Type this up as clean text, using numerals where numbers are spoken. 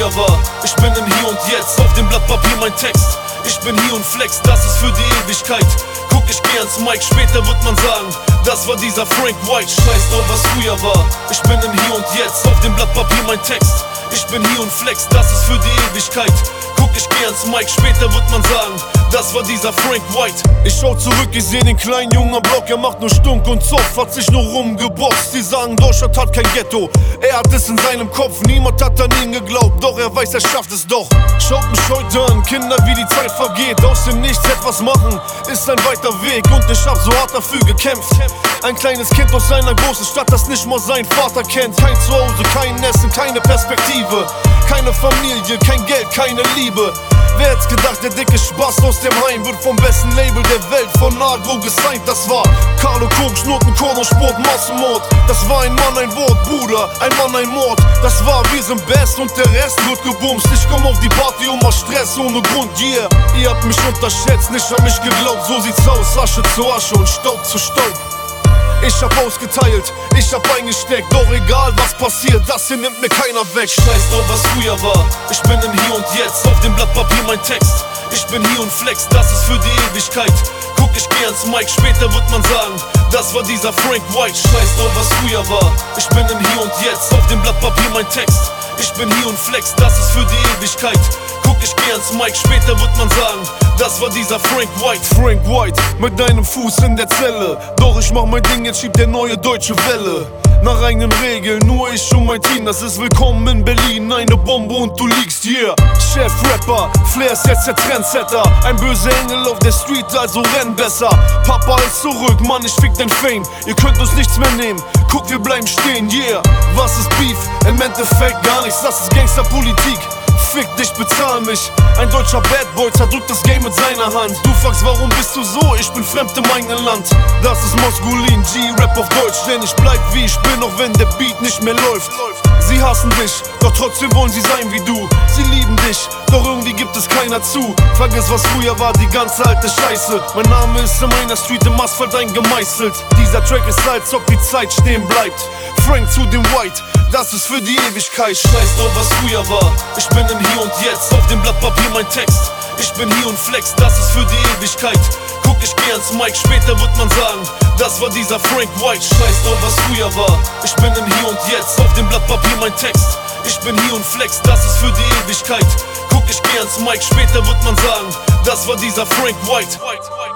früher war. Ich bin im Hier und Jetzt, auf dem Blatt Papier mein Text. Ich bin hier und flex, das ist für die Ewigkeit. Guck, ich geh ans Mic, später wird man sagen, das war dieser Frank White. Scheiß drauf, was früher war. Ich bin im Hier und Jetzt, auf dem Blatt Papier mein Text. Ich bin hier und flex, das ist für die Ewigkeit. Guck, ich geh ans Mic, später wird man sagen, das war dieser Frank White. Ich schau zurück, ich seh den kleinen Jungen am Block. Er macht nur Stunk und Zoff, hat sich nur rumgeboxt. Die sagen, Deutschland hat kein Ghetto, er hat es in seinem Kopf. Niemand hat an ihn geglaubt, doch er weiß, er schafft es doch. Schaut mich heute an, Kinder, wie die Zeit vergeht. Aus dem Nichts etwas machen, ist ein weiter Weg. Und ich hab so hart dafür gekämpft. Ein kleines Kind aus einer großen Stadt, das nicht mal seinen Vater kennt. Kein Zuhause, kein Essen, keine Perspektive. Keine Familie, kein Geld, keine Liebe. Wer hätt's gedacht, der dicke Spaß aus dem Heim wird vom besten Label der Welt von Agro gesigned. Das war Carlo Koks, Noten, Sport, Massenmord. Das war ein Mann, ein Wort, Bruder, ein Mann, ein Mord. Das war, wir sind best und der Rest wird gebumst. Ich komm auf die Party und mach Stress ohne Grund, yeah. Ihr habt mich unterschätzt, nicht an mich geglaubt. So sieht's aus, Asche zu Asche und Staub zu Staub. Ich hab ausgeteilt, ich hab eingesteckt. Doch egal was passiert, das hier nimmt mir keiner weg. Scheiß drauf, was früher war. Ich bin im Hier und Jetzt, auf dem Blatt Papier mein Text. Ich bin hier und flex, das ist für die Ewigkeit. Guck, ich geh ans Mic, später wird man sagen, das war dieser Frank White. Scheiß drauf, was früher war. Ich bin im Hier und Jetzt, auf dem Blatt Papier mein Text. Ich bin hier und flex, das ist für die Ewigkeit. Guck, ich geh ans Mic, später wird man sagen, das war dieser Frank White. Frank White, mit deinem Fuß in der Zelle. Doch ich mach mein Ding, jetzt schiebt der neue deutsche Welle. Nach eigenen Regeln, nur ich und mein Team, das ist willkommen in Berlin. Eine Bombe und du liegst hier. Chef-Rapper, Flair ist jetzt der Trendsetter. Ein böser Engel auf der Street, also renn besser. Papa ist zurück, Mann, ich fick dein Fame. Ihr könnt uns nichts mehr nehmen, guck, wir bleiben stehen, yeah. Was ist Beef? Im Endeffekt gar nichts, das ist Gangsterpolitik. Fick dich, bezahl mich. Ein deutscher Badboy zerdrückt das Game mit seiner Hand. Du fragst, warum bist du so? Ich bin fremd im eigenen Land. Das ist Moskulin, G-Rap auf Deutsch. Denn ich bleib wie ich bin, auch wenn der Beat nicht mehr läuft. Sie hassen dich, doch trotzdem wollen sie sein wie du. Sie lieben dich, doch irgendwie gibt es keiner zu. Vergiss, was früher war, die ganze alte Scheiße. Mein Name ist in meiner Street im Asphalt eingemeißelt. Dieser Track ist, als ob die Zeit stehen bleibt. Frank zu dem White, das ist für die Ewigkeit. Scheiß drauf, was früher war. Ich bin im Hier und Jetzt, auf dem Blatt Papier mein Text. Ich bin hier und flex, das ist für die Ewigkeit. Guck, ich geh ans Mic, später wird man sagen, das war dieser Frank White. Scheiß drauf, was früher war. Ich bin im Hier und Jetzt, auf dem Blatt Papier mein Text. Ich bin hier und flex, das ist für die Ewigkeit. Guck, ich geh ans Mic, später wird man sagen, das war dieser Frank White.